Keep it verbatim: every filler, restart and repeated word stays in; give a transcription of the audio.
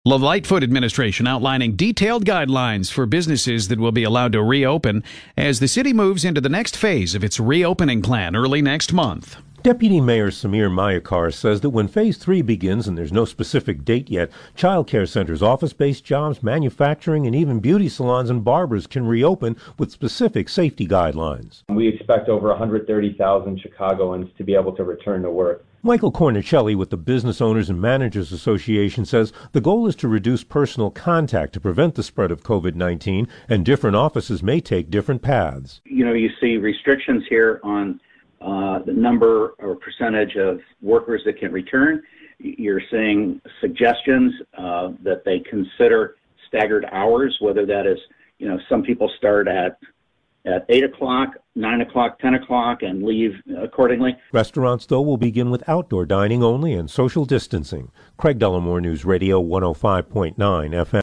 The Lightfoot administration outlining detailed guidelines for businesses that will be allowed to reopen as the city moves into the next phase of its reopening plan early next month. Deputy Mayor Samir Mayakar says that when Phase three begins, and there's no specific date yet, child care centers, office-based jobs, manufacturing, and even beauty salons and barbers can reopen with specific safety guidelines. We expect over one hundred thirty thousand Chicagoans to be able to return to work. Michael Cornicelli with the Business Owners and Managers Association says the goal is to reduce personal contact to prevent the spread of COVID nineteen, and different offices may take different paths. You know, you see restrictions here on uh, the number or percentage of workers that can return. You're seeing suggestions uh, that they consider staggered hours, whether that is, you know, some people start at at eight o'clock, nine o'clock, ten o'clock, and leave accordingly. Restaurants, though, will begin with outdoor dining only and social distancing. Craig Dellamore, News Radio one oh five point nine F M.